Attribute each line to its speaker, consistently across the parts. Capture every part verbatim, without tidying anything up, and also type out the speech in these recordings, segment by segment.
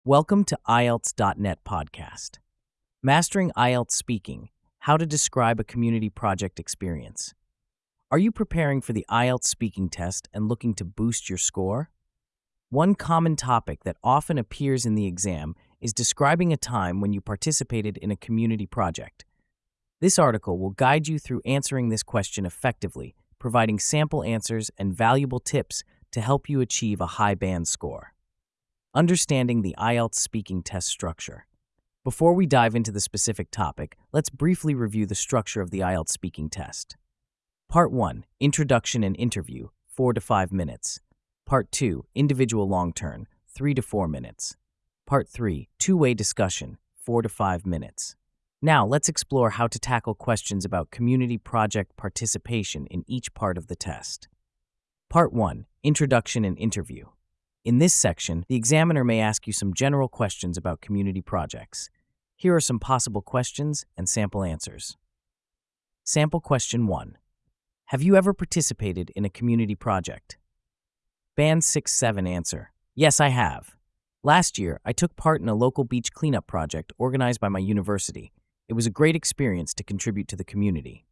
Speaker 1: Welcome to I E L T S dot net podcast. Mastering I E L T S Speaking, How to Describe a Community Project Experience. Are you preparing for the I E L T S speaking test and looking to boost your score? One common topic that often appears in the exam is describing a time when you participated in a community project. This article will guide you through answering this question effectively, providing sample answers and valuable tips to help you achieve a high band score. Understanding the I E L T S speaking test structure. Before we dive into the specific topic, let's briefly review the structure of the I E L T S speaking test. Part one, Introduction and Interview, four to five minutes. Part two, Individual Long Turn, three to four minutes. Part three, Two-Way Discussion, four to five minutes. Now, let's explore how to tackle questions about community project participation in each part of the test. Part one, Introduction and Interview. In this section, the examiner may ask you some general questions about community projects. Here are some possible questions and sample answers. Sample question one. Have you ever participated in a community project? Band six seven answer. Yes, I have. Last year, I took part in a local beach cleanup project organized by my university. It was a great experience to contribute to the community.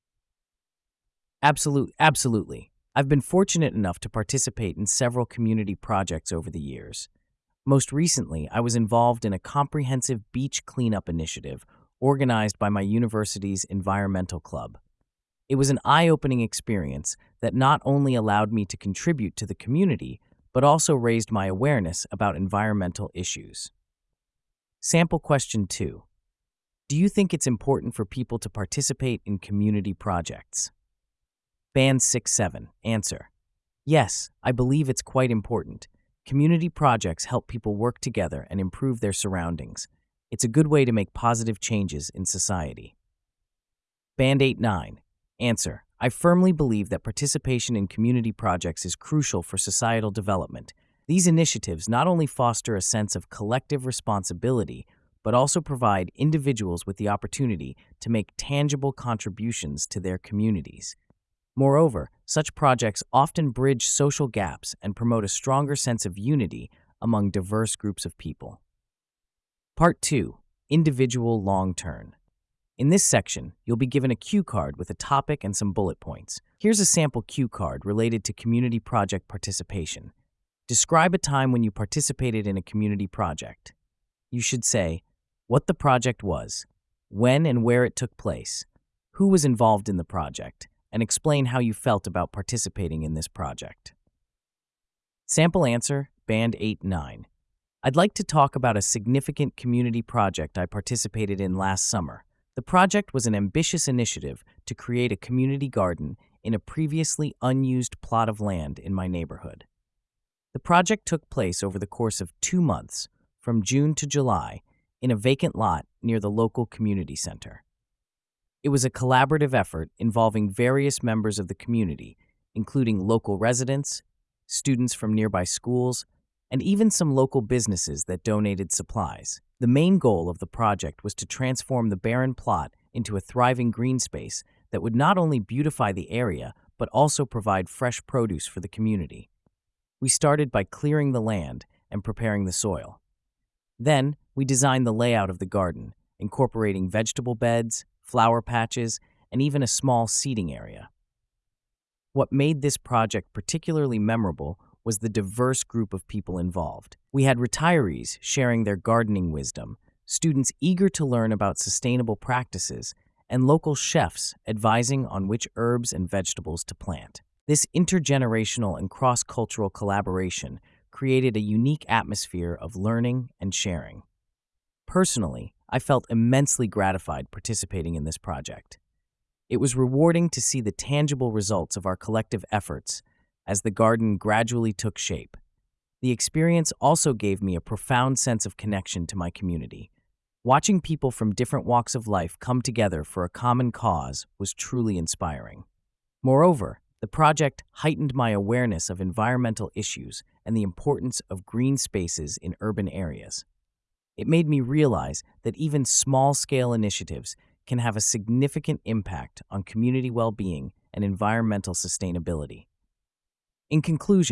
Speaker 1: Absolute, absolutely. I've been fortunate enough to participate in several community projects over the years. Most recently, I was involved in a comprehensive beach cleanup initiative organized by my university's environmental club. It was an eye-opening experience that not only allowed me to contribute to the community, but also raised my awareness about environmental issues. Sample question two. Do you think it's important for people to participate in community projects? Band six seven answer. Yes, I believe it's quite important. Community projects help people work together and improve their surroundings. It's a good way to make positive changes in society. Band eight nine answer. I firmly believe that participation in community projects is crucial for societal development. These initiatives not only foster a sense of collective responsibility, but also provide individuals with the opportunity to make tangible contributions to their communities. Moreover, such projects often bridge social gaps and promote a stronger sense of unity among diverse groups of people. Part two, Individual Long Turn. In this section, you'll be given a cue card with a topic and some bullet points. Here's a sample cue card related to community project participation. Describe a time when you participated in a community project. You should say what the project was, when and where it took place, who was involved in the project, and explain how you felt about participating in this project. Sample answer, Band eight nine. I'd like to talk about a significant community project I participated in last summer. The project was an ambitious initiative to create a community garden in a previously unused plot of land in my neighborhood. The project took place over the course of two months, from June to July, in a vacant lot near the local community center. It was a collaborative effort involving various members of the community, including local residents, students from nearby schools, and even some local businesses that donated supplies. The main goal of the project was to transform the barren plot into a thriving green space that would not only beautify the area, but also provide fresh produce for the community. We started by clearing the land and preparing the soil. Then, we designed the layout of the garden, incorporating vegetable beds, flower patches, and even a small seating area. What made this project particularly memorable was the diverse group of people involved. We had retirees sharing their gardening wisdom, students eager to learn about sustainable practices, and local chefs advising on which herbs and vegetables to plant. This intergenerational and cross-cultural collaboration created a unique atmosphere of learning and sharing. Personally, I felt immensely gratified participating in this project. It was rewarding to see the tangible results of our collective efforts as the garden gradually took shape. The experience also gave me a profound sense of connection to my community. Watching people from different walks of life come together for a common cause was truly inspiring. Moreover, the project heightened my awareness of environmental issues and the importance of green spaces in urban areas. It made me realize that even small-scale initiatives can have a significant impact on community well-being and environmental sustainability. In conclusion,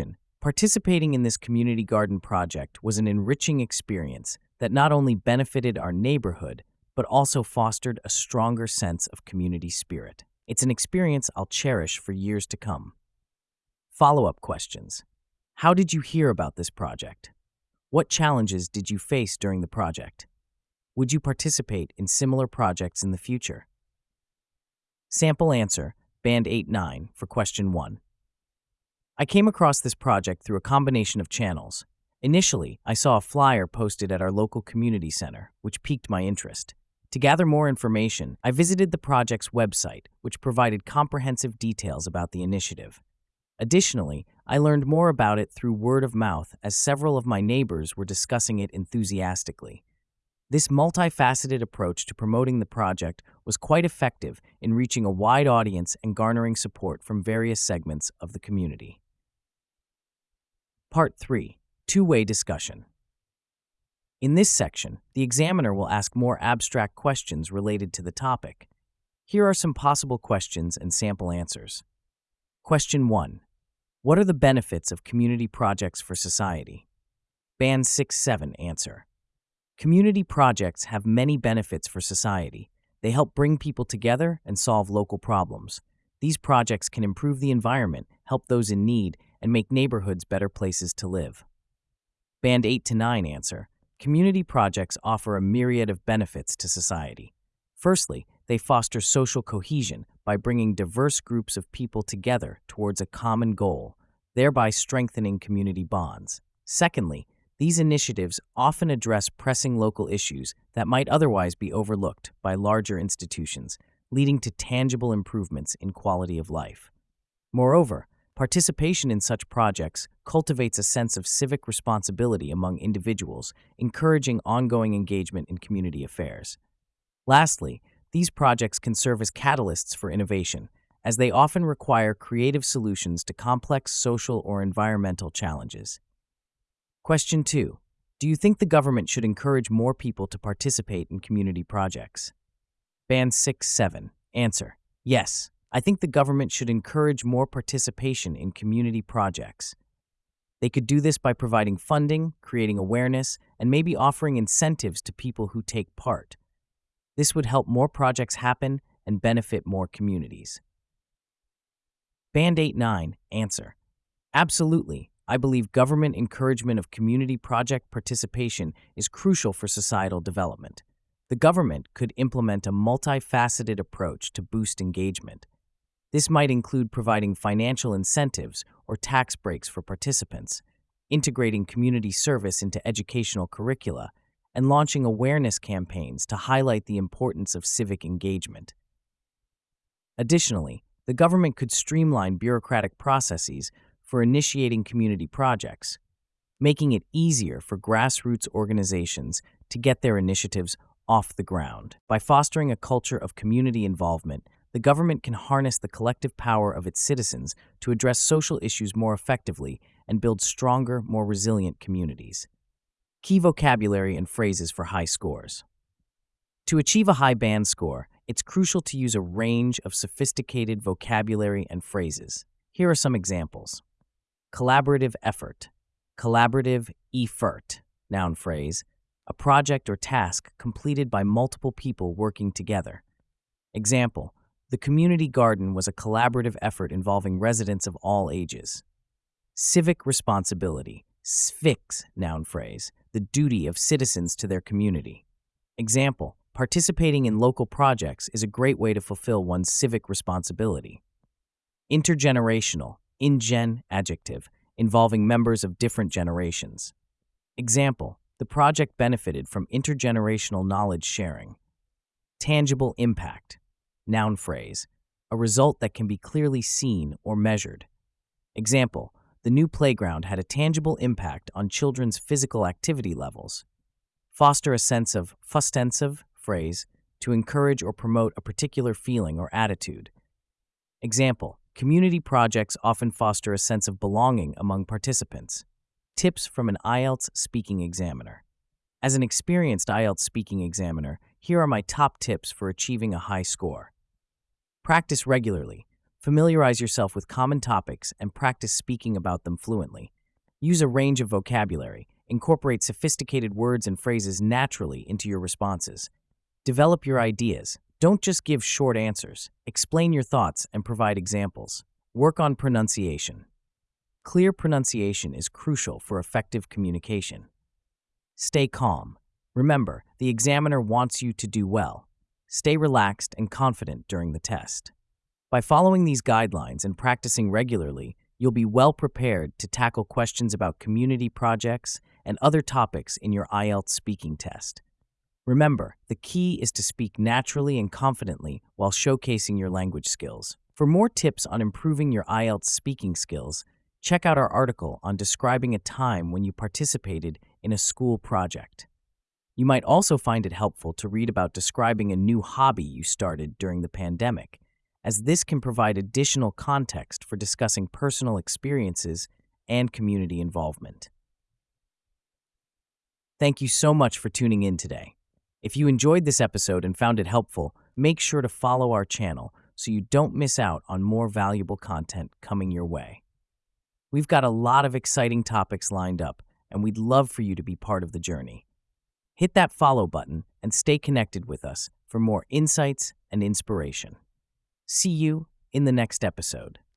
Speaker 1: Participating in this community garden project was an enriching experience that not only benefited our neighborhood, but also fostered a stronger sense of community spirit. It's an experience I'll cherish for years to come. Follow-up questions. How did you hear about this project? What challenges did you face during the project? Would you participate in similar projects in the future? Sample answer, Band eight nine, for question one. I came across this project through a combination of channels. Initially, I saw a flyer posted at our local community center, which piqued my interest. To gather more information, I visited the project's website, which provided comprehensive details about the initiative. Additionally, I learned more about it through word of mouth as several of my neighbors were discussing it enthusiastically. This multifaceted approach to promoting the project was quite effective in reaching a wide audience and garnering support from various segments of the community. Part three. Two-way discussion. In this section, the examiner will ask more abstract questions related to the topic. Here are some possible questions and sample answers. Question one. What are the benefits of community projects for society? Band six seven answer. Community projects have many benefits for society. They help bring people together and solve local problems. These projects can improve the environment, help those in need, and make neighborhoods better places to live. Band eight to nine answer. Community projects offer a myriad of benefits to society. Firstly, they foster social cohesion by bringing diverse groups of people together towards a common goal, thereby strengthening community bonds. Secondly, these initiatives often address pressing local issues that might otherwise be overlooked by larger institutions, leading to tangible improvements in quality of life. Moreover, participation in such projects cultivates a sense of civic responsibility among individuals, encouraging ongoing engagement in community affairs. Lastly, these projects can serve as catalysts for innovation, as they often require creative solutions to complex social or environmental challenges. Question two. Do you think the government should encourage more people to participate in community projects? Band six seven. Answer. Yes. I think the government should encourage more participation in community projects. They could do this by providing funding, creating awareness, and maybe offering incentives to people who take part. This would help more projects happen and benefit more communities. Band eight nine. Answer. Absolutely. I believe government encouragement of community project participation is crucial for societal development. The government could implement a multifaceted approach to boost engagement. This might include providing financial incentives or tax breaks for participants, integrating community service into educational curricula, and launching awareness campaigns to highlight the importance of civic engagement. Additionally, the government could streamline bureaucratic processes for initiating community projects, making it easier for grassroots organizations to get their initiatives off the ground. By fostering a culture of community involvement, the government can harness the collective power of its citizens to address social issues more effectively and build stronger, more resilient communities. Key vocabulary and phrases for high scores. To achieve a high band score, it's crucial to use a range of sophisticated vocabulary and phrases. Here are some examples. Collaborative effort. Collaborative effort, noun phrase, a project or task completed by multiple people working together. Example, the community garden was a collaborative effort involving residents of all ages. Civic responsibility, civics, noun phrase, the duty of citizens to their community. Example, participating in local projects is a great way to fulfill one's civic responsibility. Intergenerational, ingen, adjective, involving members of different generations. Example, the project benefited from intergenerational knowledge sharing. Tangible impact, noun phrase, a result that can be clearly seen or measured. Example, the new playground had a tangible impact on children's physical activity levels. Foster a sense of fustensive phrase to encourage or promote a particular feeling or attitude. Example, community projects often foster a sense of belonging among participants. Tips from an I E L T S speaking examiner. As an experienced I E L T S speaking examiner, here are my top tips for achieving a high score. Practice regularly. Familiarize yourself with common topics and practice speaking about them fluently. Use a range of vocabulary. Incorporate sophisticated words and phrases naturally into your responses. Develop your ideas. Don't just give short answers. Explain your thoughts and provide examples. Work on pronunciation. Clear pronunciation is crucial for effective communication. Stay calm. Remember, the examiner wants you to do well. Stay relaxed and confident during the test. By following these guidelines and practicing regularly, you'll be well prepared to tackle questions about community projects and other topics in your I E L T S speaking test. Remember, the key is to speak naturally and confidently while showcasing your language skills. For more tips on improving your I E L T S speaking skills, check out our article on describing a time when you participated in a school project. You might also find it helpful to read about describing a new hobby you started during the pandemic, as this can provide additional context for discussing personal experiences and community involvement. Thank you so much for tuning in today. If you enjoyed this episode and found it helpful, make sure to follow our channel so you don't miss out on more valuable content coming your way. We've got a lot of exciting topics lined up, and we'd love for you to be part of the journey. Hit that follow button and stay connected with us for more insights and inspiration. See you in the next episode.